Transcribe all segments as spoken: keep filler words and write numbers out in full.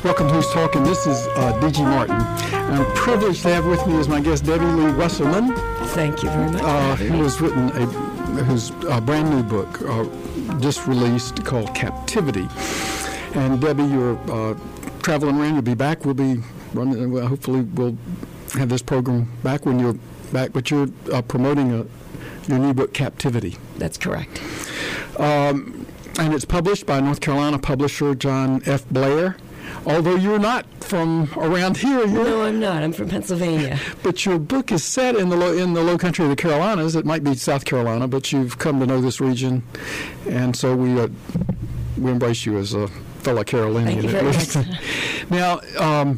Welcome to Who's Talking. This is uh, D G Martin. I'm privileged to have with me as my guest Debbie Lee Wasserman. Thank you very much. Uh, who has written a whose uh, brand new book uh, just released called Captivity. And Debbie, you're uh, traveling around. You'll be back. We'll be running. Well, hopefully, we'll have this program back when you're back. But you're uh, promoting a, your new book, Captivity. That's correct. Um, and it's published by North Carolina publisher John F. Blair. Although you're not from around here, you're, no, I'm not. I'm from Pennsylvania. But your book is set in the low, in the low country of the Carolinas. It might be South Carolina, but you've come to know this region, and so we uh, we embrace you as a fellow Carolinian. Thank you very much. Now, um,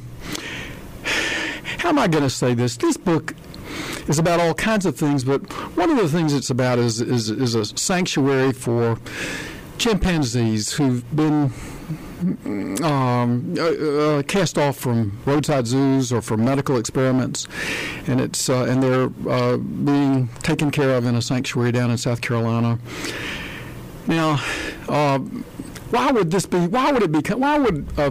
how am I going to say this? This book is about all kinds of things, but one of the things it's about is is, is a sanctuary for chimpanzees who've been Um, uh, uh, cast off from roadside zoos or from medical experiments, and it's uh, and they're uh, being taken care of in a sanctuary down in South Carolina. Now, uh, why would this be? Why would it be? Why would a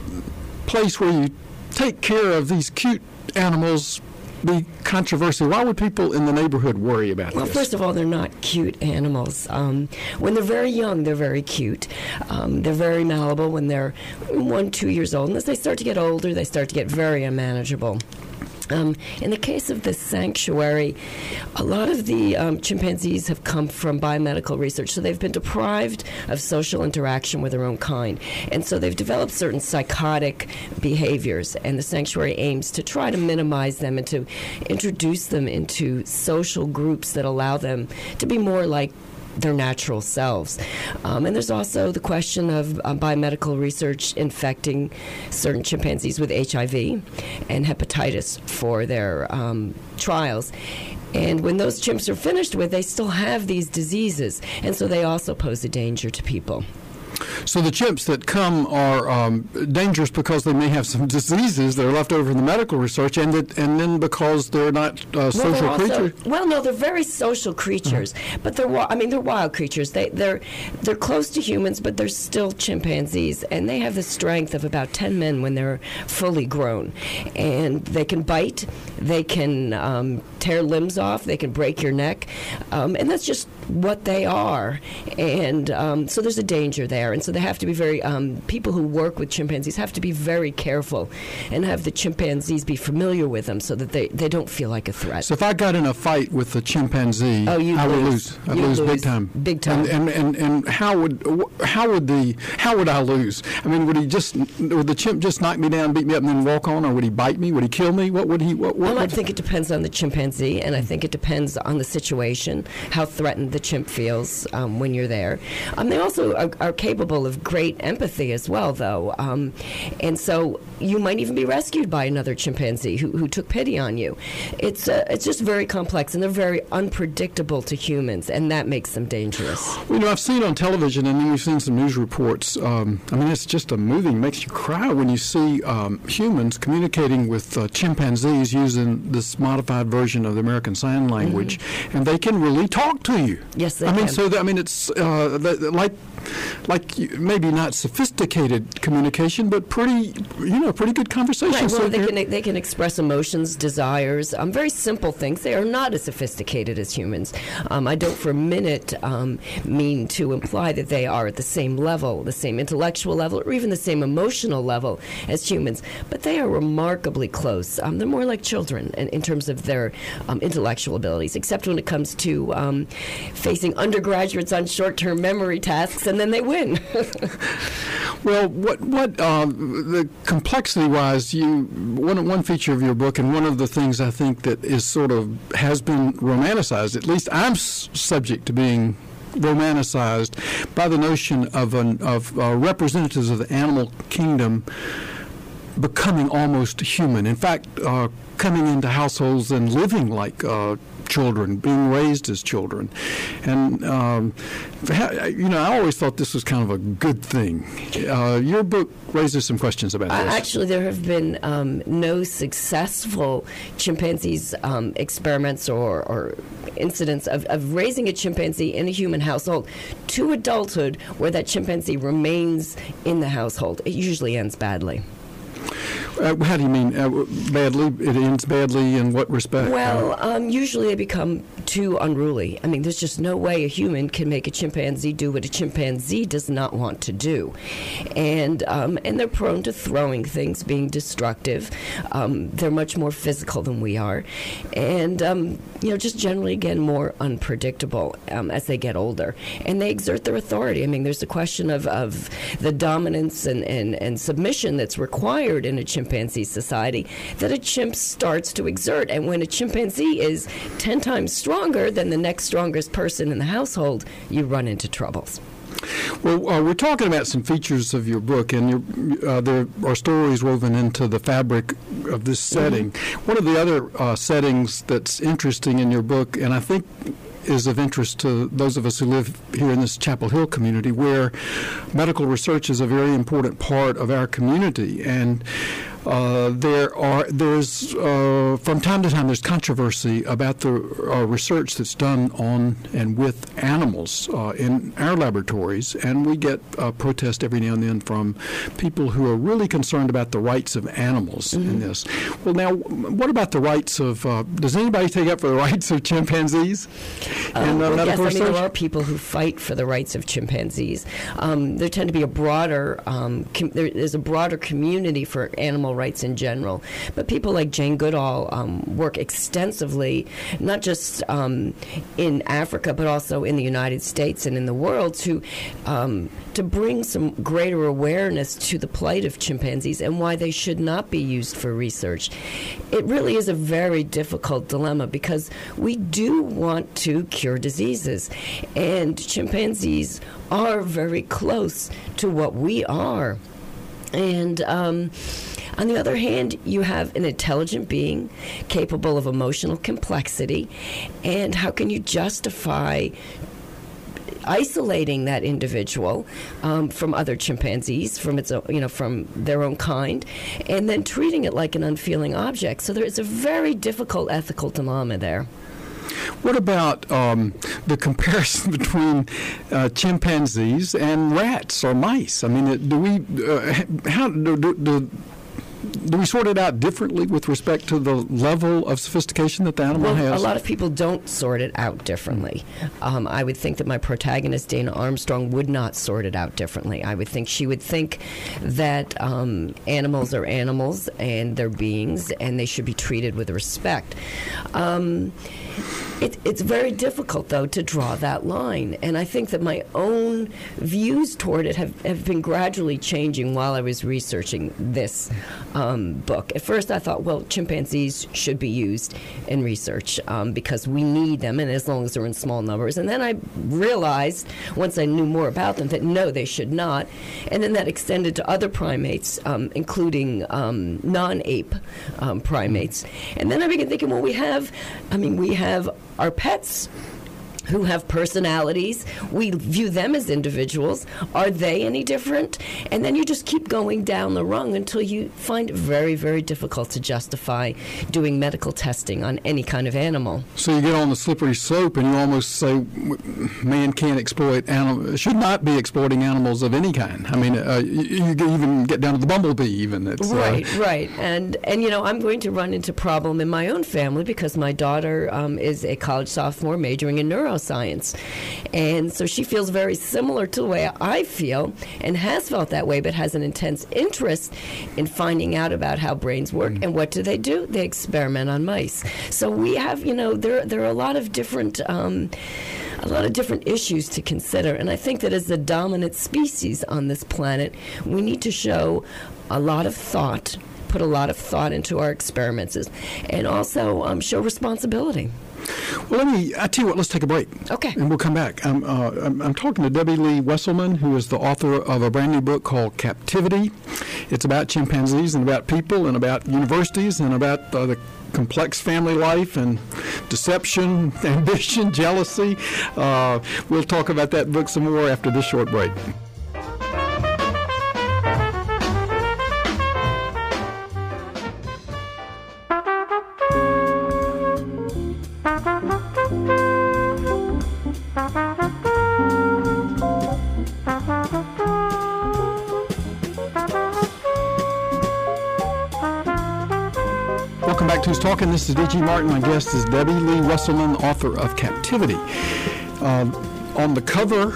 place where you take care of these cute animals be controversial? Why would people in the neighborhood worry about well, this? Well, first of all, they're not cute animals. Um, when they're very young, they're very cute. Um, they're very malleable when they're one, two years old. And as they start to get older, they start to get very unmanageable. Um, in the case of this sanctuary, a lot of the um, chimpanzees have come from biomedical research, so they've been deprived of social interaction with their own kind. And so they've developed certain psychotic behaviors, and the sanctuary aims to try to minimize them and to introduce them into social groups that allow them to be more like their natural selves. Um, and there's also the question of um, biomedical research infecting certain chimpanzees with H I V and hepatitis for their um, trials. And when those chimps are finished with, they still have these diseases, and so they also pose a danger to people. So the chimps that come are um, dangerous because they may have some diseases that are left over in the medical research, and that, and then because they're not uh, social well, they're creatures. Also, well, no, they're very social creatures, uh-huh. but they're I mean they're wild creatures. They they're they're close to humans, but they're still chimpanzees, and they have the strength of about ten men when they're fully grown, and they can bite, they can um, tear limbs off, they can break your neck, um, and that's just what they are, and um, so there's a danger there. And so they have to be very, um, people who work with chimpanzees have to be very careful and have the chimpanzees be familiar with them so that they, they don't feel like a threat. So if I got in a fight with a chimpanzee, oh, I would lose. I'd lose, lose big time. Big time. And, and, and, and how would how would the how would I lose? I mean, would he just would the chimp just knock me down, beat me up, and then walk on, or would he bite me? Would he kill me? What would he? What, what well, I would think it depends on the chimpanzee, and I think it depends on the situation, how threatened the chimp feels um, when you're there. Um, they also are, are capable of great empathy as well, though. Um, and so you might even be rescued by another chimpanzee who, who took pity on you. It's uh, it's just very complex, and they're very unpredictable to humans, and that makes them dangerous. Well, you know, I've seen on television, and then we've seen some news reports. Um, I mean, it's just a moving, makes you cry when you see um, humans communicating with uh, chimpanzees using this modified version of the American Sign Language, mm-hmm. and they can really talk to you. Yes, they I mean, can. so that, I mean, it's uh, like like maybe not sophisticated communication, but pretty, you know, pretty good conversation. Right, well, so they can they can express emotions, desires, um, very simple things. They are not as sophisticated as humans. Um, I don't for a minute um, mean to imply that they are at the same level, the same intellectual level, or even the same emotional level as humans, but they are remarkably close. Um, they're more like children in, in terms of their um, intellectual abilities, except when it comes to um, facing undergraduates on short-term memory tasks, and then they win. Well, what what uh, the complexity-wise, you one one feature of your book, and one of the things I think that is sort of has been romanticized. At least I'm s- subject to being romanticized by the notion of an of uh, representatives of the animal kingdom becoming almost human. In fact, uh, coming into households and living like uh, children, being raised as children. And, um, you know, I always thought this was kind of a good thing. Uh, your book raises some questions about uh, this. Actually, there have been um, no successful chimpanzees um, experiments or, or incidents of, of raising a chimpanzee in a human household to adulthood where that chimpanzee remains in the household. It usually ends badly. Uh, how do you mean uh, badly? It ends badly in what respect? Well, um, usually they become too unruly. I mean, there's just no way a human can make a chimpanzee do what a chimpanzee does not want to do. And um, and they're prone to throwing things, being destructive. Um, they're much more physical than we are. And, um, you know, just generally, again, more unpredictable um, as they get older. And they exert their authority. I mean, there's a question of, of the dominance and, and, and submission that's required in a chimpanzee society that a chimp starts to exert. And when a chimpanzee is ten times stronger than the next strongest person in the household, you run into troubles. Well, uh, we're talking about some features of your book, and your, uh, there are stories woven into the fabric of this setting. Mm-hmm. One of the other uh, settings that's interesting in your book, and I think is of interest to those of us who live here in this Chapel Hill community, where medical research is a very important part of our community. And Uh, there are there's uh, from time to time there's controversy about the uh, research that's done on and with animals uh, in our laboratories, and we get uh, protest every now and then from people who are really concerned about the rights of animals mm-hmm. in this. Well, now, what about the rights of? Uh, does anybody take up for the rights of chimpanzees? Um, in, uh, well, yes, I research? mean there are people who fight for the rights of chimpanzees. Um, there tend to be a broader um, com- there is a broader community for animal rights in general. But people like Jane Goodall um, work extensively, not just um, in Africa, but also in the United States and in the world to um, to bring some greater awareness to the plight of chimpanzees and why they should not be used for research. It really is a very difficult dilemma because we do want to cure diseases, and chimpanzees are very close to what we are. And um, on the other hand, you have an intelligent being capable of emotional complexity, and how can you justify isolating that individual um, from other chimpanzees, from its own, you know, from their own kind, and then treating it like an unfeeling object? So there is a very difficult ethical dilemma there. What about um, the comparison between uh, chimpanzees and rats or mice? I mean, do we uh, how do, do, do do we sort it out differently with respect to the level of sophistication that the animal well, has? A lot of people don't sort it out differently. Um, I would think that my protagonist, Dana Armstrong, would not sort it out differently. I would think she would think that um, animals are animals and they're beings and they should be treated with respect. Um, It, it's very difficult, though, to draw that line. And I think that my own views toward it have, have been gradually changing while I was researching this um, book. At first, I thought, well, chimpanzees should be used in research um, because we need them, and as long as they're in small numbers. And then I realized, once I knew more about them, that no, they should not. And then that extended to other primates, um, including um, non-ape um, primates. And then I began thinking, well, we have, I mean, we have our pets who have personalities. We view them as individuals. Are they any different? And then you just keep going down the rung until you find it very, very difficult to justify doing medical testing on any kind of animal. So you get on the slippery slope and you almost say man can't exploit animals, should not be exploiting animals of any kind. I mean, uh, you, you even get down to the bumblebee even. It's, right, uh, right. And, and, you know, I'm going to run into problem in my own family because my daughter um, is a college sophomore majoring in neuroscience. Science. And so she feels very similar to the way I feel and has felt that way, but has an intense interest in finding out about how brains work. Mm. And what do they do? They experiment on mice. So we have, you know, there, there are a lot of different um, a lot of different issues to consider. And I think that as the dominant species on this planet, we need to show a lot of thought, put a lot of thought into our experiments, and also um, show responsibility. Well, let me, I tell you what, let's take a break. Okay. And we'll come back. I'm, uh, I'm, I'm talking to Debbie Lee Wesselman, who is the author of a brand new book called Captivity. It's about chimpanzees and about people and about universities and about uh, the complex family life and deception, ambition, jealousy. Uh, we'll talk about that book some more after this short break. Welcome back to Who's Talking. This is D G Martin. My guest is Debbie Lee Wasserman, author of Captivity. Um, on the cover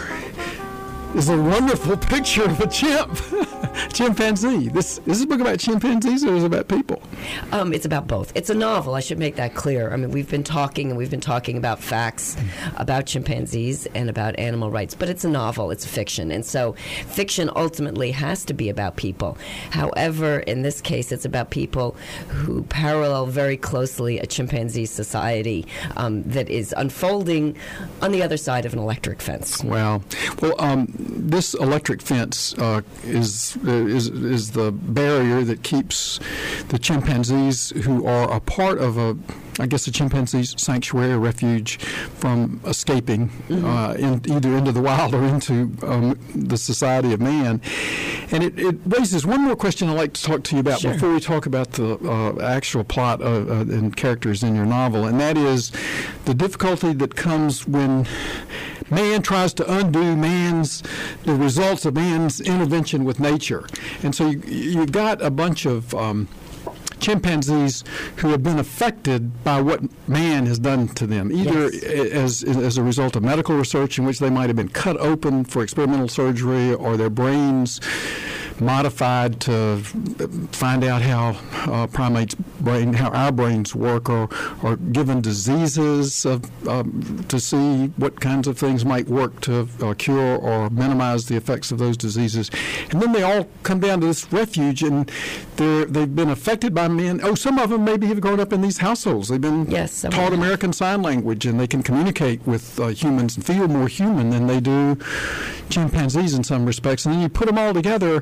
is a wonderful picture of a chimp, chimpanzee. This, is this a book about chimpanzees or is it about people? Um, it's about both. It's a novel. I should make that clear. I mean, we've been talking and we've been talking about facts about chimpanzees and about animal rights, but it's a novel. It's fiction. And so fiction ultimately has to be about people. However, in this case, it's about people who parallel very closely a chimpanzee society um, that is unfolding on the other side of an electric fence. Wow. Well, um, this electric fence uh, is, uh, is is the barrier that keeps the chimpanzees who are a part of a, I guess, a chimpanzee's sanctuary or refuge from escaping mm-hmm. uh, in, either into the wild or into um, the society of man. And it, it raises one more question I'd like to talk to you about sure. before we talk about the uh, actual plot uh, uh, and characters in your novel, and that is the difficulty that comes when man tries to undo man's the results of man's intervention with nature. And so you, you've got a bunch of um, chimpanzees who have been affected by what man has done to them, either yes. as as a result of medical research in which they might have been cut open for experimental surgery, or their brains modified to find out how uh, primates' brain, how our brains work, or, or given diseases of, um, to see what kinds of things might work to uh, cure or minimize the effects of those diseases. And then they all come down to this refuge, and they're, they've been affected by men. Oh, some of them maybe have grown up in these households. They've been yes, taught American Sign Language, and they can communicate with uh, humans and feel more human than they do chimpanzees in some respects. And then you put them all together.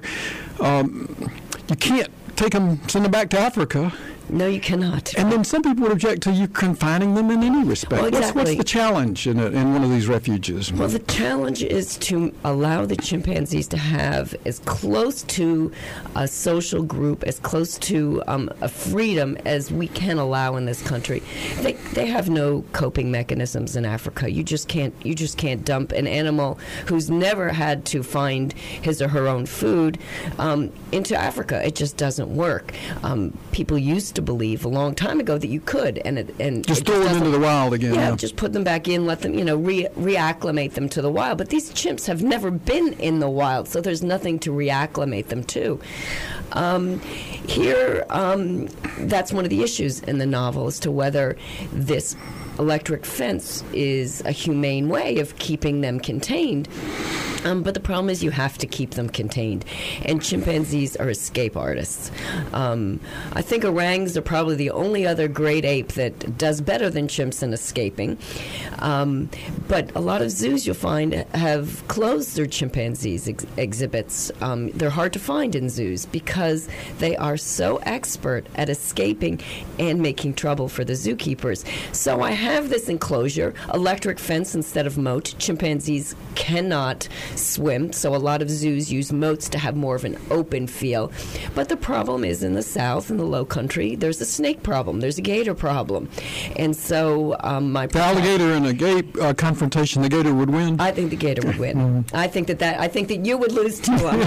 Um, you can't take them, send them back to Africa. No, you cannot. And then some people would object to you confining them in any respect. Well, exactly. What's, what's the challenge in, a, in one of these refuges? Well, the challenge is to allow the chimpanzees to have as close to a social group, as close to um, a freedom as we can allow in this country. They they have no coping mechanisms in Africa. You just can't you just can't dump an animal who's never had to find his or her own food um, into Africa. It just doesn't work. Um, people used to believe a long time ago that you could, and it, and just it throw just them into the wild again. Yeah, yeah, just put them back in, let them, you know, re- reacclimate them to the wild. But these chimps have never been in the wild, so there's nothing to reacclimate them to. Um, here, um, that's one of the issues in the novel as to whether this electric fence is a humane way of keeping them contained. Um, but the problem is you have to keep them contained. And chimpanzees are escape artists. Um, I think orangs are probably the only other great ape that does better than chimps in escaping. Um, but a lot of zoos, you'll find, have closed their chimpanzees ex- exhibits. Um, they're hard to find in zoos because they are so expert at escaping and making trouble for the zookeepers. So I have this enclosure, electric fence instead of moat. Chimpanzees cannot swim, so a lot of zoos use moats to have more of an open feel. But the problem is in the south, in the low country, there's a snake problem, there's a gator problem. And so um, my... The alligator and a gape uh, confrontation, the gator would win? I think the gator would win. Mm-hmm. I think that, that I think that you would lose too on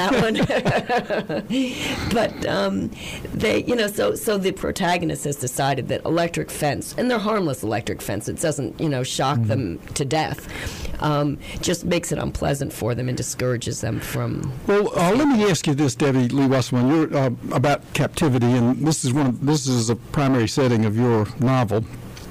that one. But um, they, you know, so so the protagonist has decided that electric fence, and they're harmless electric fence, it doesn't, you know, shock mm-hmm. them to death. Um, just makes it unpleasant for them and discourages them from... Well, uh, let me ask you this, Debbie Lee Wasserman. You're uh, about captivity, and this is one. Of, this is a primary setting of your novel.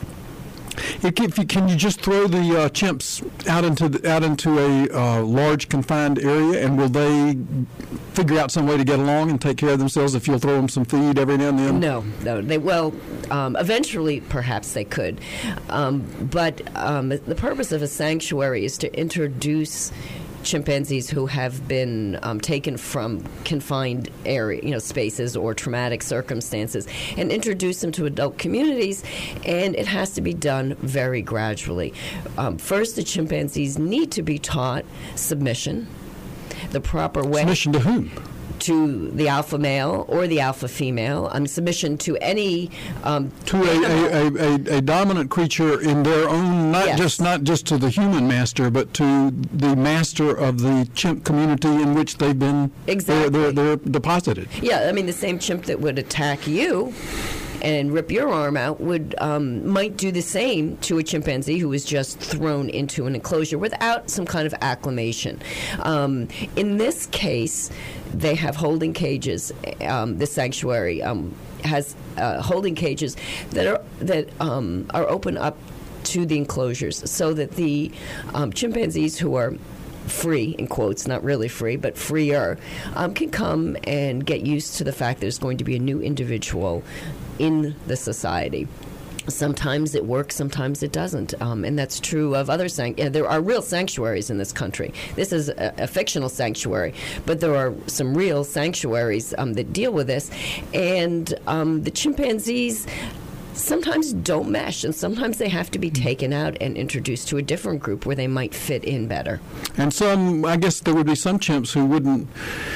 If, if you, can you just throw the uh, chimps out into the, out into a uh, large confined area, and will they figure out some way to get along and take care of themselves if you'll throw them some feed every now and then? No, no. They well, um, eventually perhaps they could, um, but um, the purpose of a sanctuary is to introduce chimpanzees who have been um, taken from confined area, you know, spaces or traumatic circumstances, and introduce them to adult communities. And it has to be done very gradually. Um, first, the chimpanzees need to be taught submission, the proper way. Submission to whom? To the alpha male or the alpha female, um, submission to any um, to a, a, a, a dominant creature in their own, not yes. just not just to the human master, but to the master of the chimp community in which they've been exactly they're, they're, they're deposited. Yeah, I mean the same chimp that would attack you and rip your arm out would um, might do the same to a chimpanzee who was just thrown into an enclosure without some kind of acclimation. Um, in this case, they have holding cages. Um, the sanctuary um, has uh, holding cages that are that um, are open up to the enclosures, so that the um, chimpanzees who are free, in quotes, not really free, but freer, um, can come and get used to the fact there's going to be a new individual in the society. Sometimes it works, sometimes it doesn't, um, and that's true of other sanct- yeah, there are real sanctuaries in this country. This is a, a fictional sanctuary, but there are some real sanctuaries um, that deal with this, and um, the chimpanzees sometimes don't mesh, and sometimes they have to be taken out and introduced to a different group where they might fit in better. And some, I guess there would be some chimps who wouldn't,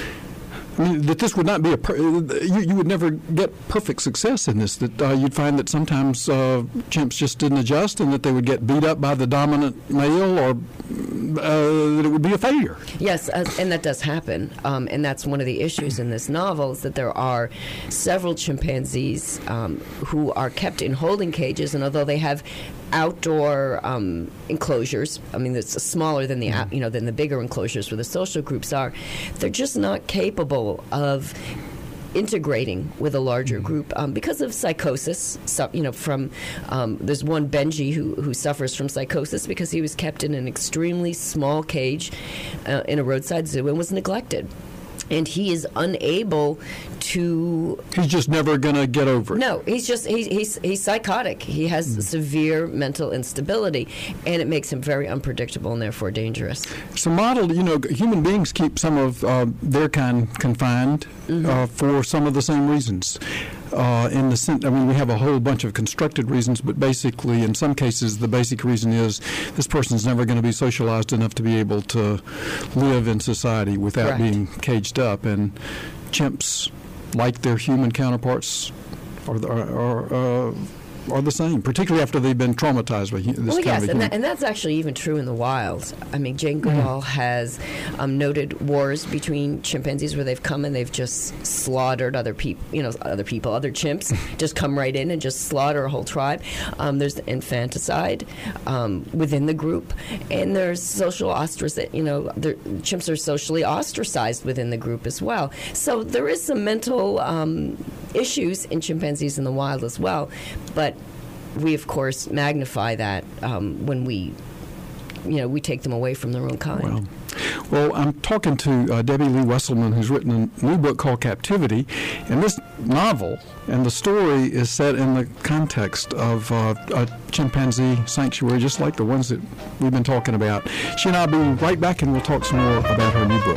I mean, that this would not be a, per, you, you would never get perfect success in this, that uh, you'd find that sometimes uh, chimps just didn't adjust and that they would get beat up by the dominant male, or uh, that it would be a failure. Yes, uh, and that does happen, um, and that's one of the issues in this novel, is that there are several chimpanzees um, who are kept in holding cages, and although they have outdoor um, enclosures, I mean, it's smaller than the mm-hmm. you know than the bigger enclosures where the social groups are, they're just not capable of integrating with a larger mm-hmm. group um, because of psychosis. So, you know, from um, there's one Benji who who suffers from psychosis because he was kept in an extremely small cage uh, in a roadside zoo and was neglected. And he is unable to... He's just never going to get over it. No, he's just, he, he's he's psychotic. He has mm. severe mental instability, and it makes him very unpredictable and therefore dangerous. It's a model, you know, human beings keep some of uh, their kind confined mm-hmm. uh, for some of the same reasons. Uh, in the sen- I mean, we have a whole bunch of constructed reasons, but basically, in some cases, the basic reason is this person's never going to be socialized enough to be able to live in society without Correct. being caged up. And chimps, like their human counterparts, are are, are uh, are the same, particularly after they've been traumatized by this well, kind yes, of and, that, and that's actually even true in the wild. I mean, Jane Goodall mm. has um, noted wars between chimpanzees where they've come and they've just slaughtered other people, you know, other people, other chimps, just come right in and just slaughter a whole tribe. Um, there's infanticide um, within the group, and there's social ostracization. You know, chimps are socially ostracized within the group as well. So there is some mental um, issues in chimpanzees in the wild as well, but we, of course, magnify that um, when we, you know, we take them away from their own kind. Well, well I'm talking to uh, Debbie Lee Wesselman, who's written a new book called Captivity, and this novel and the story is set in the context of uh, a chimpanzee sanctuary, just like the ones that we've been talking about. She and I will be right back, and we'll talk some more about her new book.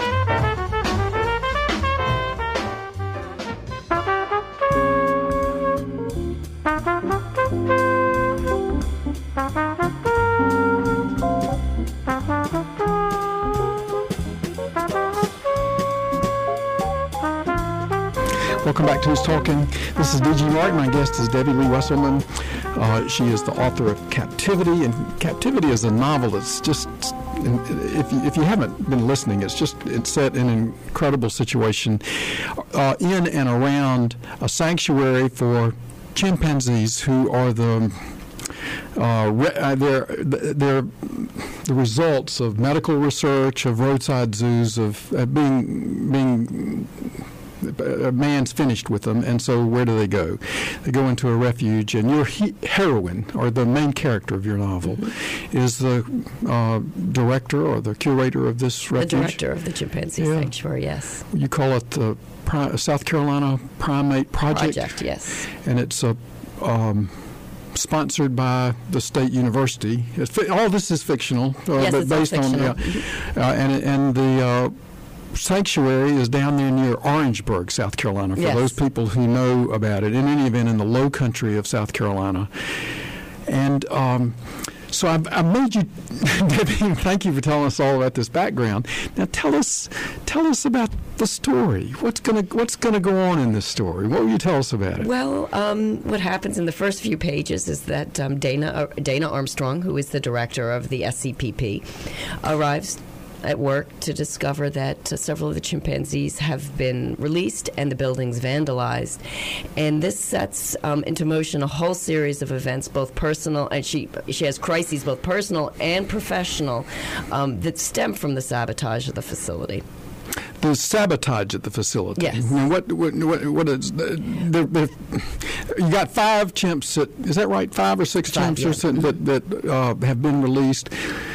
Welcome back to Who's Talking. This is D G Martin. My guest is Debbie Lee Wesselman. Uh, she is the author of Captivity, and Captivity is a novel that's just, if you, if you haven't been listening, it's just it's set in an incredible situation uh, in and around a sanctuary for chimpanzees who are the Uh, re- uh, they're, they're the results of medical research, of roadside zoos, of uh, being being a man's finished with them, and so where do they go? They go into a refuge, and your he- heroine, or the main character of your novel, mm-hmm. is the uh, director or the curator of this refuge? The director of the Chimpanzee yeah. Sanctuary, yes. You call it the Pri- South Carolina Primate Project? Project, yes. And it's a... Um, sponsored by the State University. It's fi- all this is fictional, uh, yes, but it's based all fictional. on yeah, uh, and and the uh, sanctuary is down there near Orangeburg, South Carolina. For yes. those people who know about it, in any event, in the Low Country of South Carolina, and. Um, So I've, I've made you, Debbie, thank you for telling us all about this background. Now tell us, tell us about the story. What's gonna What's gonna go on in this story? What will you tell us about it? Well, um, what happens in the first few pages is that um, Dana uh, Dana Armstrong, who is the director of the S C P P, arrives at work to discover that uh, several of the chimpanzees have been released and the buildings vandalized. And this sets um, into motion a whole series of events, both personal, and she she has crises, both personal and professional, um, that stem from the sabotage of the facility. The sabotage at the facility. Yes. I mean, what, what, what, what is, they're, they're, you got five chimps that, is that right? Five or six Five, chimps yeah. or so that, that uh, have been released.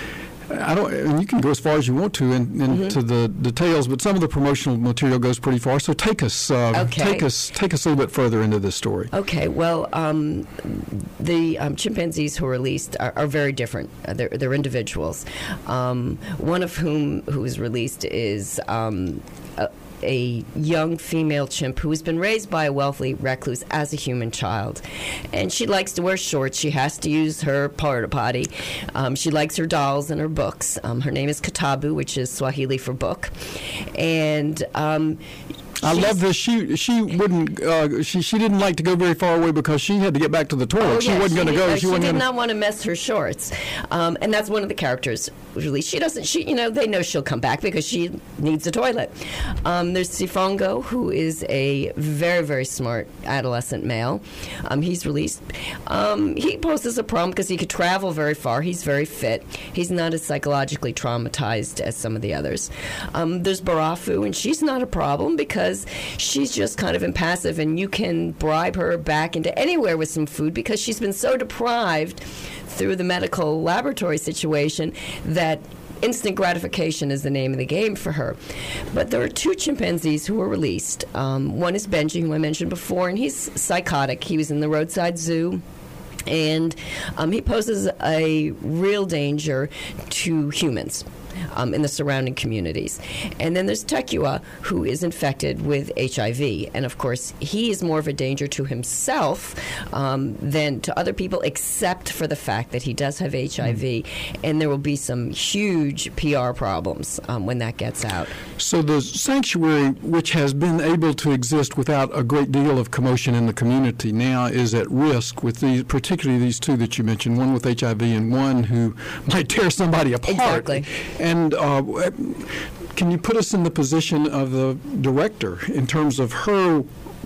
I don't, and you can go as far as you want to in, into mm-hmm. the details, but some of the promotional material goes pretty far. So take us, uh, okay. take us, take us a little bit further into this story. Okay. Well, um, the um, chimpanzees who are released are, are very different. Uh, they're, they're individuals. Um, one of whom who is released is um, a, a young female chimp who has been raised by a wealthy recluse as a human child. And she likes to wear shorts. She has to use her porta potty. Um, she likes her dolls and her books. Um, her name is Katabu, which is Swahili for book. And um, I love this. She she wouldn't. Uh, she she didn't like to go very far away because she had to get back to the toilet. Oh, she yeah, wasn't going to go. She, she wasn't did gonna... not want to mess her shorts, um, and that's one of the characters. Really, she doesn't. She you know they know she'll come back because she needs a toilet. Um, there's Sifongo, who is a very very smart adolescent male. Um, he's released. Um, he poses a problem because he could travel very far. He's very fit. He's not as psychologically traumatized as some of the others. Um, there's Barafu, and she's not a problem because she's just kind of impassive, and you can bribe her back into anywhere with some food because she's been so deprived through the medical laboratory situation that instant gratification is the name of the game for her. But there are two chimpanzees who were released. Um, one is Benji, who I mentioned before, and he's psychotic. He was in the roadside zoo. And um, he poses a real danger to humans um, in the surrounding communities. And then there's Tekua, who is infected with H I V. And, of course, he is more of a danger to himself um, than to other people, except for the fact that he does have H I V. Mm. And there will be some huge P R problems um, when that gets out. So the sanctuary, which has been able to exist without a great deal of commotion in the community, now is at risk with these, particularly these two that you mentioned, one with H I V and one who might tear somebody apart. Exactly. And uh, can you put us in the position of the director in terms of her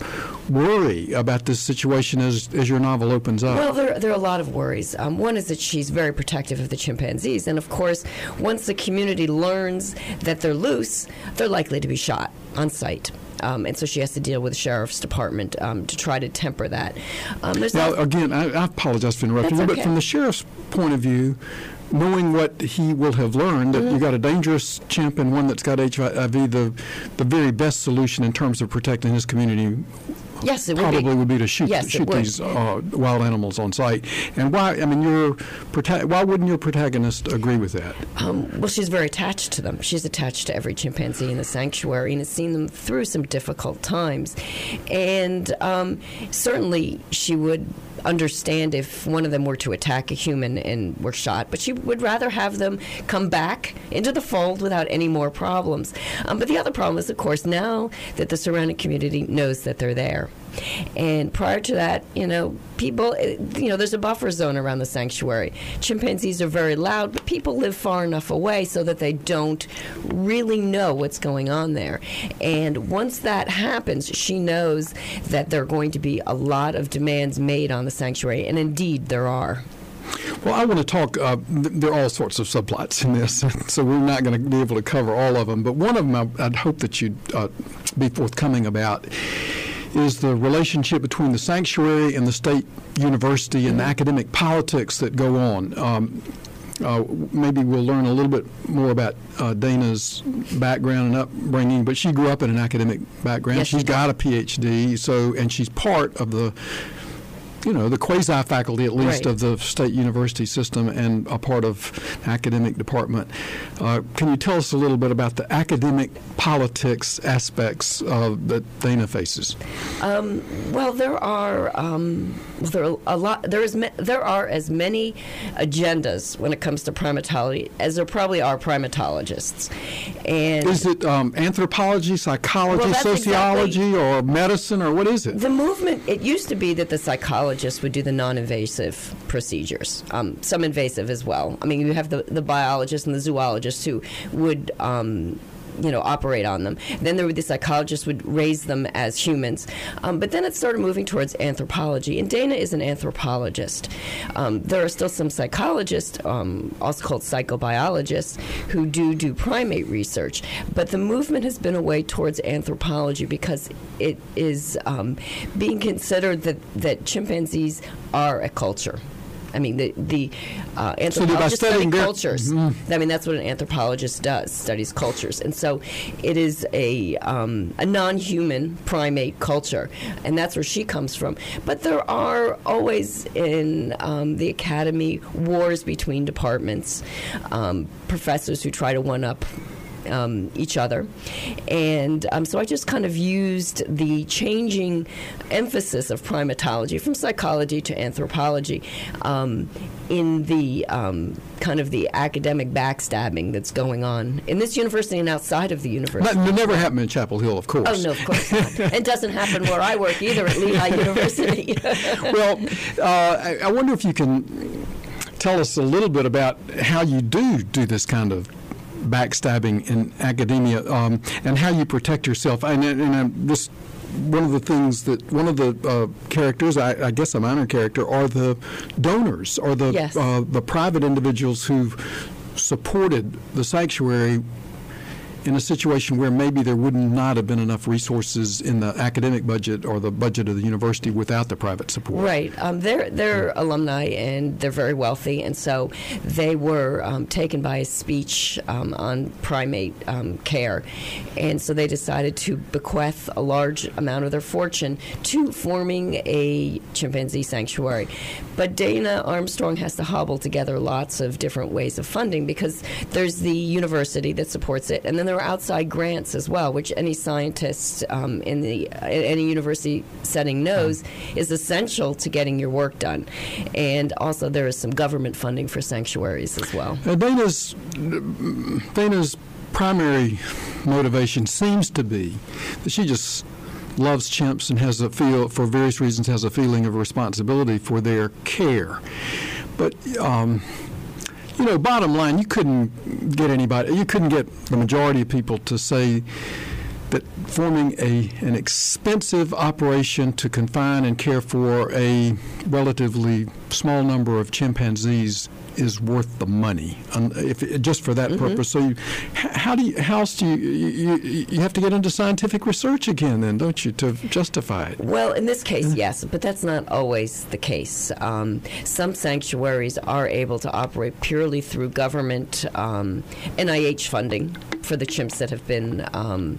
worry about this situation as as your novel opens up? Well, there, there are a lot of worries. Um, one is that she's very protective of the chimpanzees. And, of course, once the community learns that they're loose, they're likely to be shot on sight. Um, and so she has to deal with the sheriff's department um, to try to temper that. Um, now, no, again, I, I apologize for interrupting you, okay. but from the sheriff's point of view, knowing what he will have learned, that mm-hmm. you've got a dangerous chimp and one that's got H I V, the, the very best solution in terms of protecting his community Yes, it probably would, be. would be to shoot yes, shoot these uh, wild animals on sight. And why? I mean, your prota- why wouldn't your protagonist agree with that? Um, well, she's very attached to them. She's attached to every chimpanzee in the sanctuary and has seen them through some difficult times. And um, certainly, she would understand if one of them were to attack a human and were shot, but she would rather have them come back into the fold without any more problems. Um, but the other problem is, of course, now that the surrounding community knows that they're there. And prior to that, you know, people, you know, there's a buffer zone around the sanctuary. Chimpanzees are very loud, but people live far enough away so that they don't really know what's going on there. And once that happens, she knows that there are going to be a lot of demands made on the sanctuary, and indeed there are. Well, I want to talk, uh, th- there are all sorts of subplots in this, so we're not going to be able to cover all of them. But one of them I, I'd hope that you'd uh, be forthcoming about is the relationship between the sanctuary and the state university and the academic politics that go on. Um, uh, maybe we'll learn a little bit more about uh, Dana's background and upbringing, but she grew up in an academic background. Yes, she's she got a P H D, so and she's part of the you know, the quasi-faculty, at least, right. of the state university system and a part of academic department. Uh, can you tell us a little bit about the academic politics aspects uh, that Dana faces? Um, well, there are um, well, there are a lot. There is ma- there are as many agendas when it comes to primatology as there probably are primatologists. And is it um, anthropology, psychology, well, sociology, exactly, or medicine, or what is it? The movement. It used to be that the psychology biologists would do the non-invasive procedures, um, some invasive as well. I mean, you have the, the biologists and the zoologists who would um, you know, operate on them. Then there would, the psychologists would raise them as humans. Um, but then it started moving towards anthropology. And Dana is an anthropologist. Um, there are still some psychologists, um, also called psychobiologists, who do do primate research. But the movement has been away towards anthropology because it is um, being considered that, that chimpanzees are a culture. I mean, the, the uh, anthropologists so study their, cultures. Mm-hmm. I mean, that's what an anthropologist does, studies cultures. And so it is a, um, a non-human primate culture, and that's where she comes from. But there are always in um, the academy wars between departments, um, professors who try to one-up Um, each other. And um, so I just kind of used the changing emphasis of primatology from psychology to anthropology um, in the um, kind of the academic backstabbing that's going on in this university and outside of the university. That never happened in Chapel Hill, of course. Oh, no, of course not. It doesn't happen where I work either, at Lehigh University. Well, uh, I, I wonder if you can tell us a little bit about how you do do this kind of backstabbing in academia, um, and how you protect yourself. And, and, and this, one of the things that one of the uh, characters, I, I guess a minor character, are the donors, or the yes. uh, the private individuals who've supported the sanctuary in a situation where maybe there would not have been enough resources in the academic budget or the budget of the university without the private support. Right. Um, they're they're alumni and they're very wealthy, and so they were um, taken by a speech um, on primate um, care, and so they decided to bequeath a large amount of their fortune to forming a chimpanzee sanctuary. But Dana Armstrong has to hobble together lots of different ways of funding, because there's the university that supports it, and then there are outside grants as well, which any scientist um, in the any university setting knows is essential to getting your work done. And also there is some government funding for sanctuaries as well. Uh, Dana's Dana's primary motivation seems to be that she just loves chimps and has a feel, for various reasons, has a feeling of responsibility for their care. But um, you know, bottom line, you couldn't get anybody, you couldn't get the majority of people to say that forming a an expensive operation to confine and care for a relatively small number of chimpanzees is worth the money, um, if just for that mm-hmm. purpose. So, you, how do you? How else do you, you? You have to get into scientific research again, then, don't you, to justify it? Well, in this case, yes, but that's not always the case. Um, some sanctuaries are able to operate purely through government um, N I H funding for the chimps that have been Um,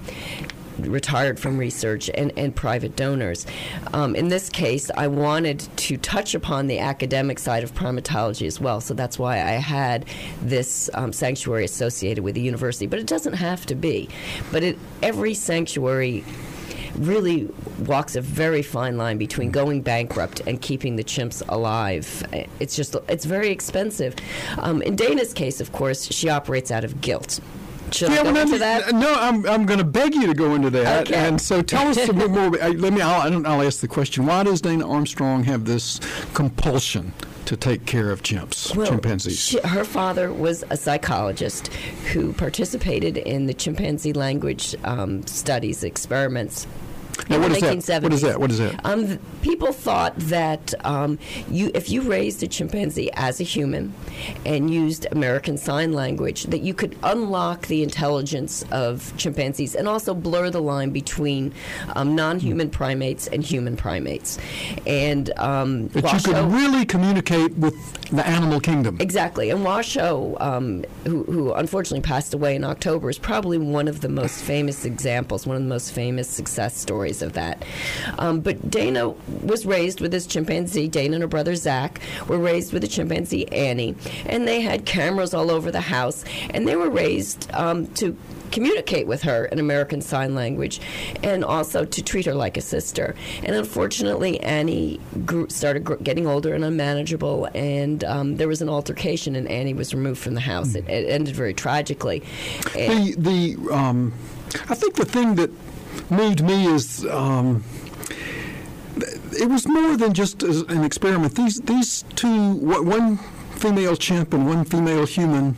retired from research, and, and private donors. Um, in this case, I wanted to touch upon the academic side of primatology as well, so that's why I had this um, sanctuary associated with the university. But it doesn't have to be. But it, every sanctuary really walks a very fine line between going bankrupt and keeping the chimps alive. It's just, it's very expensive. Um, in Dana's case, of course, she operates out of guilt. Should yeah, I go well, into me, that? No, I'm I'm going to beg you to go into that. Okay. And so tell us a bit more. Let me. I'll, I'll ask the question. Why does Dana Armstrong have this compulsion to take care of chimps, well, chimpanzees? She, her father was a psychologist who participated in the chimpanzee language um, studies experiments. Now, in what the is nineteen that? seventies. What is that? What is that? Um, th- people thought that um, you, if you raised a chimpanzee as a human and used American Sign Language, that you could unlock the intelligence of chimpanzees and also blur the line between um, non-human primates and human primates. And um, that you could really communicate with the animal kingdom. Exactly. And Washoe, um, who, who unfortunately passed away in October, is probably one of the most famous examples, one of the most famous success stories of that. Um, but Dana was raised with this chimpanzee. Dana and her brother Zach were raised with a chimpanzee, Annie, and they had cameras all over the house, and they were raised um, to communicate with her in American Sign Language, and also to treat her like a sister. And unfortunately, Annie grew, started gr- getting older and unmanageable, and um, there was an altercation, and Annie was removed from the house. Mm. It, it ended very tragically. And the the um, I think the thing that moved me is um, it was more than just as an experiment. These these two, one female chimp and one female human,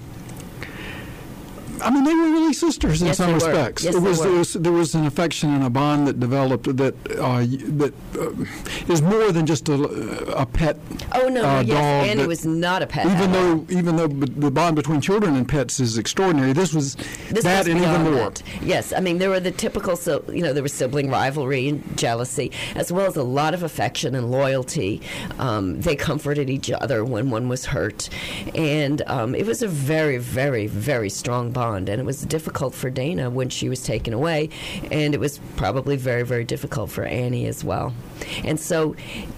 I mean, they were really sisters in yes, some they respects. Yes, it was, they there were. was there was an affection and a bond that developed that uh, that uh, is more than just a, a pet. Oh no, uh, no yes, dog Annie that, was not a pet. Even at all. though even though the bond between children and pets is extraordinary, this was This that was and even beyond more. that. Yes, I mean there were the typical, so you know, there was sibling rivalry and jealousy, as well as a lot of affection and loyalty. Um, they comforted each other when one was hurt, and um, it was a very, very, very strong bond. And it was difficult for Dana when she was taken away, and it was probably very, very difficult for Annie as well. And so,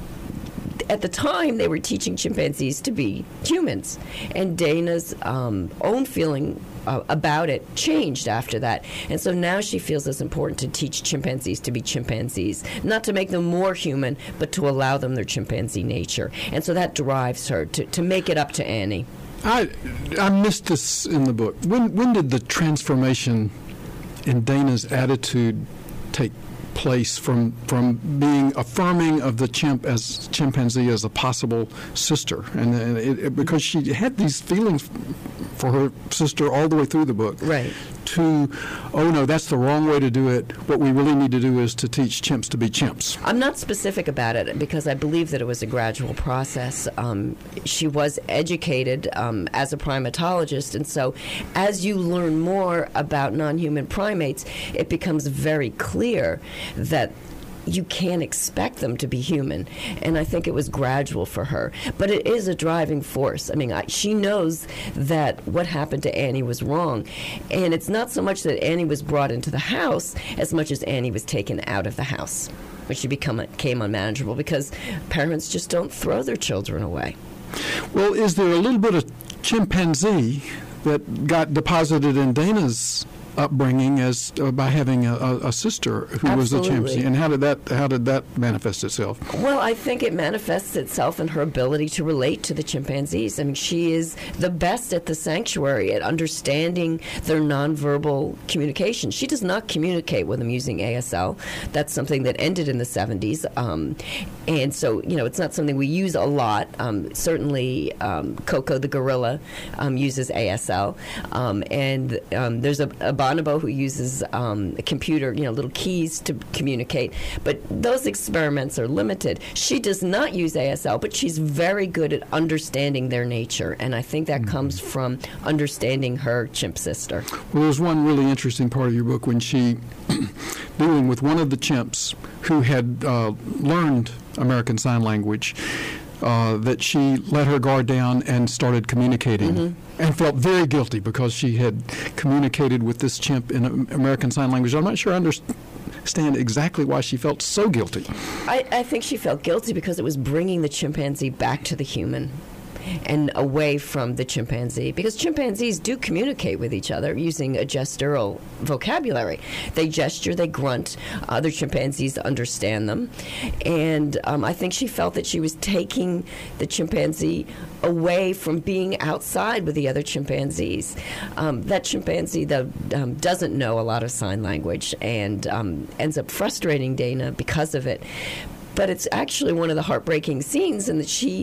at the time, they were teaching chimpanzees to be humans, and Dana's um, own feeling uh, about it changed after that. And so now she feels it's important to teach chimpanzees to be chimpanzees, not to make them more human, but to allow them their chimpanzee nature. And so that drives her to, to make it up to Annie. I I missed this in the book. When when did the transformation in Dana's attitude take place from from being affirming of the chimp as chimpanzee as a possible sister, and, and it, it, because she had these feelings for her sister all the way through the book, Right. to, oh no, that's the wrong way to do it. What we really need to do is to teach chimps to be chimps. I'm not specific about it because I believe that it was a gradual process. Um, she was educated um, as a primatologist, and so as you learn more about non-human primates, it becomes very clear that you can't expect them to be human. And I think it was gradual for her. But it is a driving force. I mean, I, she knows that what happened to Annie was wrong. And it's not so much that Annie was brought into the house as much as Annie was taken out of the house when she become, became unmanageable, because parents just don't throw their children away. Well, is there a little bit of chimpanzee that got deposited in Dana's upbringing as uh, by having a, a, a sister who Absolutely. was a chimpanzee, and how did that how did that manifest itself? Well, I think it manifests itself in her ability to relate to the chimpanzees. I mean, she is the best at the sanctuary at understanding their nonverbal communication. She does not communicate with them using A S L. That's something that ended in the seventies, um, and so you know it's not something we use a lot. Um, certainly, um, Coco the gorilla um, uses A S L, um, and um, there's a, a Bonobo who uses um, a computer, you know, little keys to communicate. But those experiments are limited. She does not use A S L, but she's very good at understanding their nature, and I think that mm-hmm. comes from understanding her chimp sister. Well, there's one really interesting part of your book when she, dealing with one of the chimps who had uh, learned American Sign Language, Uh, that she let her guard down and started communicating, mm-hmm. and felt very guilty because she had communicated with this chimp in American Sign Language. I'm not sure I understand exactly why she felt so guilty. I, I think she felt guilty because it was bringing the chimpanzee back to the human and away from the chimpanzee, because chimpanzees do communicate with each other using a gestural vocabulary. They gesture, they grunt. Other chimpanzees understand them. And um, I think she felt that she was taking the chimpanzee away from being outside with the other chimpanzees. Um, that chimpanzee, though, um, doesn't know a lot of sign language and um, ends up frustrating Dana because of it. But it's actually one of the heartbreaking scenes in that she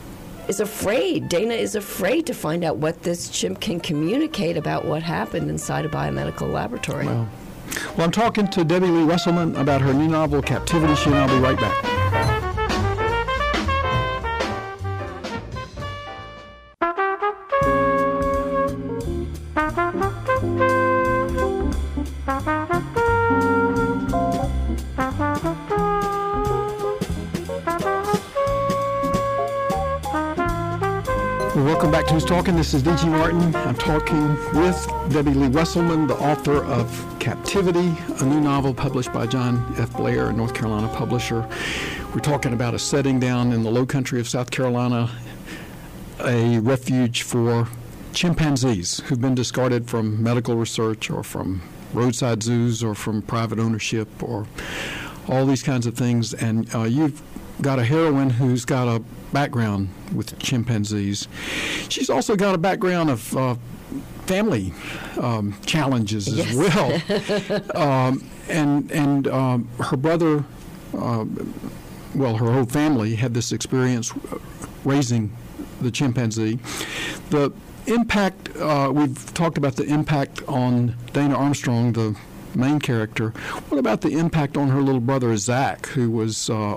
is afraid. Dana is afraid to find out what this chimp can communicate about what happened inside a biomedical laboratory. Wow. Well, I'm talking to Debbie Lee Wesselman about her new novel, Captivity. She and I'll be right back. Welcome back to Who's Talking. This is D G Martin. I'm talking with Debbie Lee Wesselman, the author of Captivity, a new novel published by John F. Blair, a North Carolina publisher. We're talking about a setting down in the low country of South Carolina, a refuge for chimpanzees who've been discarded from medical research or from roadside zoos or from private ownership or all these kinds of things. And uh, you've got a heroine who's got a background with chimpanzees. She's also got a background of uh, family um, challenges as yes. well. um, and and um, her brother uh, well, her whole family had this experience raising the chimpanzee. The impact, uh, we've talked about the impact on Dana Armstrong, the main character. What about the impact on her little brother, Zach, who was uh,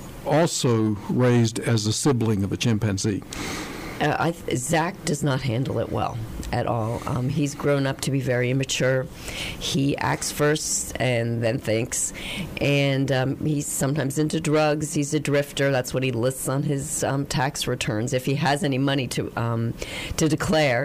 also raised as a sibling of a chimpanzee? Uh, I th- Zach does not handle it well at all. Um, he's grown up to be very immature. He acts first and then thinks. And um, he's sometimes into drugs. He's a drifter. That's what he lists on his um, tax returns, if he has any money to um, to declare.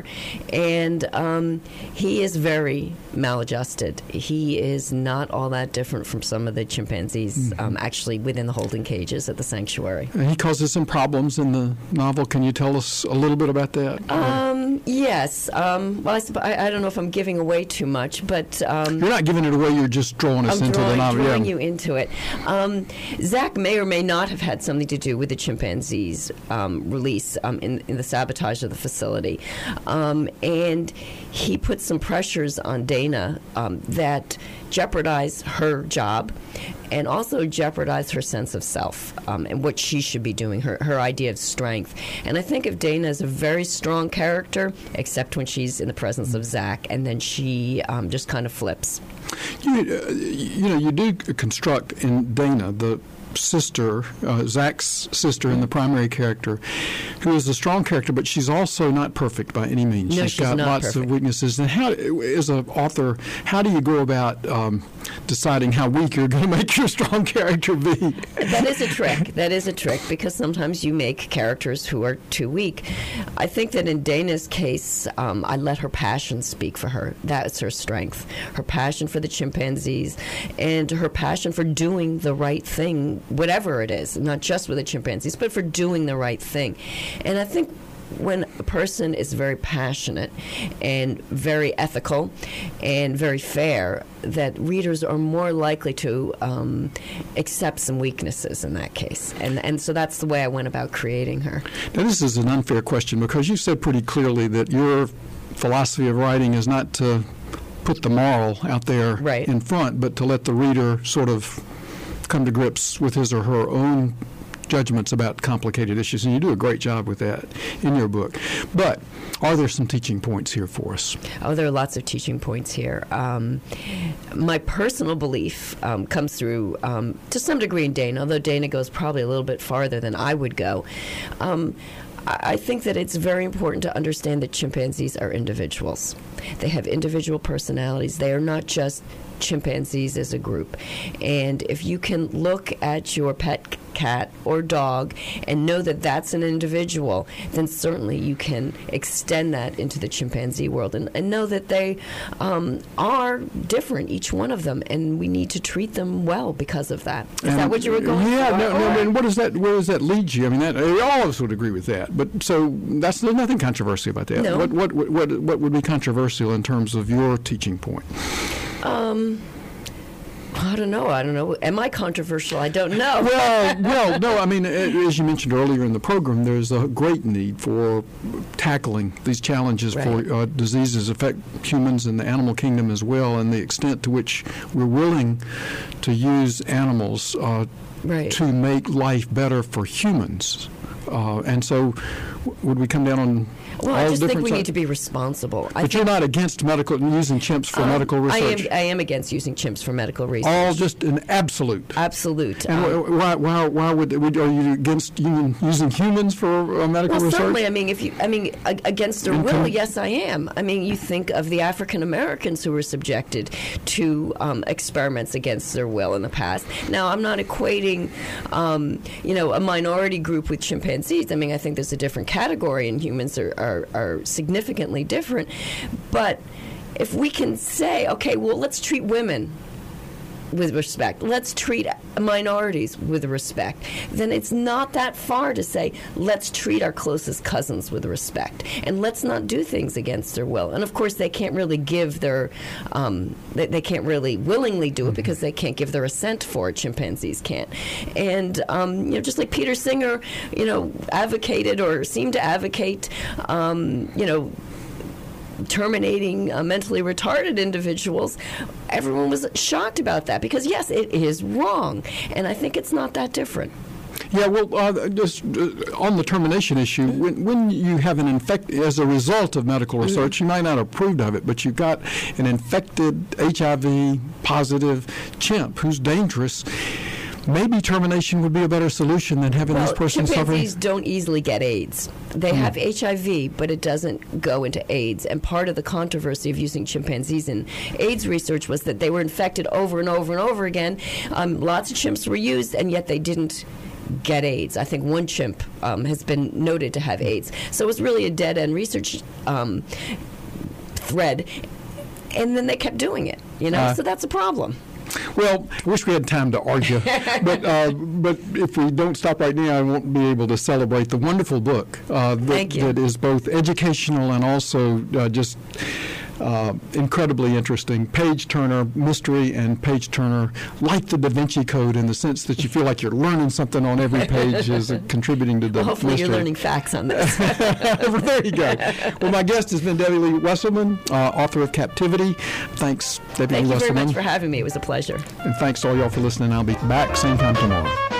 And um, he is very maladjusted. He is not all that different from some of the chimpanzees mm-hmm. um, actually within the holding cages at the sanctuary. And he causes some problems in the novel. Can you tell us a little bit about that? Um, yes. Um, well, I, sp- I, I don't know if I'm giving away too much, but... Um, you're not giving it away. You're just drawing us I'm into drawing, the novel. drawing yeah. you into it. Um, Zach may or may not have had something to do with the chimpanzee's um, release um, in, in the sabotage of the facility. Um, and he put some pressures on Dana um, that jeopardize her job and also jeopardize her sense of self um, and what she should be doing, her, her idea of strength. And I think of Dana as a very strong character, except when she's in the presence of Zach, and then she um, just kind of flips. You, uh, you know, you do construct in Dana the sister, uh, Zach's sister, and the primary character, who is a strong character, but she's also not perfect by any means. No, she's, she's got not lots perfect. of weaknesses. And how, as an author, how do you go about um, deciding how weak you're going to make your strong character be? That is a trick. That is a trick, because sometimes you make characters who are too weak. I think that in Dana's case, um, I let her passion speak for her. That's her strength. Her passion for the chimpanzees and her passion for doing the right thing, whatever it is, not just with the chimpanzees, but for doing the right thing. And I think when a person is very passionate and very ethical and very fair, that readers are more likely to um, accept some weaknesses in that case. And and so that's the way I went about creating her. Now, this is an unfair question, because you said pretty clearly that your philosophy of writing is not to put the moral out there right. in front, but to let the reader sort of come to grips with his or her own judgments about complicated issues, and you do a great job with that in your book. But are there some teaching points here for us? Oh, there are lots of teaching points here. Um, my personal belief um, comes through um, to some degree in Dana, although Dana goes probably a little bit farther than I would go. Um, I think that it's very important to understand that chimpanzees are individuals. They have individual personalities. They are not just chimpanzees as a group. And if you can look at your pet cat or dog and know that that's an individual, then certainly you can extend that into the chimpanzee world and, and know that they um, are different, each one of them, and we need to treat them well because of that. Is and that what you were going yeah, for? no, no, Or- and what does that, where does that lead you? I mean, that, all of us would agree with that. But so that's, there's nothing controversial about that. No. What, what, what, what would be controversial in terms of your teaching point? Um, I don't know. I don't know. Am I controversial? I don't know. Well, well, no. I mean, as you mentioned earlier in the program, there's a great need for tackling these challenges Right. for uh, diseases affect humans and the animal kingdom as well, and the extent to which we're willing to use animals uh, Right. to make life better for humans. Uh, and so, w- would we come down on Well, all I just think different we si- need to be responsible. I But you're not against medical using chimps for Um, medical research. I am, I am against using chimps for medical research. all just an absolute. Absolute. And Um, wh- why, why, why would, would are you against using, using humans for uh, medical well, research? certainly. I mean, if you, I mean, a- against their And will, can- yes, I am. I mean, you think of the African Americans who were subjected to um, experiments against their will in the past. Now, I'm not equating, um, you know, a minority group with chimpanzees. I mean, I think there's a different category, and humans are, are, are significantly different. But if we can say, okay, well, let's treat women with respect, let's treat minorities with respect, then it's not that far to say, let's treat our closest cousins with respect, and let's not do things against their will. And of course, they can't really give their, um, they, they can't really willingly do it because they can't give their assent for it. Chimpanzees can't. And, um, you know, just like Peter Singer, you know, advocated or seemed to advocate, um, you know, terminating uh, mentally retarded individuals, everyone was shocked about that because, yes, it is wrong. And I think it's not that different. Yeah, well, uh, just uh, on the termination issue, when, when you have an infect, as a result of medical research, mm-hmm. you might not have approved of it, but you've got an infected H I V positive chimp who's dangerous. Maybe termination would be a better solution than having well, this person suffering. Chimpanzees don't easily get AIDS. They mm. have H I V, but it doesn't go into AIDS. And part of the controversy of using chimpanzees in AIDS research was that they were infected over and over and over again. Um, lots of chimps were used, and yet they didn't get AIDS. I think one chimp um, has been noted to have AIDS. So it was really a dead-end research um, thread. And then they kept doing it, you know, uh, so that's a problem. Well, I wish we had time to argue, but uh, but if we don't stop right now, I won't be able to celebrate the wonderful book uh, that, that is both educational and also uh, just uh, incredibly interesting. Page Turner mystery and Page Turner, like the Da Vinci Code, in the sense that you feel like you're learning something on every page, is contributing to the well, hopefully mystery. You're learning facts on this. There you go. Well, my guest has been Debbie Lee Wesselman, uh, author of Captivity. Thanks, Debbie Thank Lee Wesselman. Thank you very much for having me. It was a pleasure. And thanks to all y'all for listening. I'll be back same time tomorrow.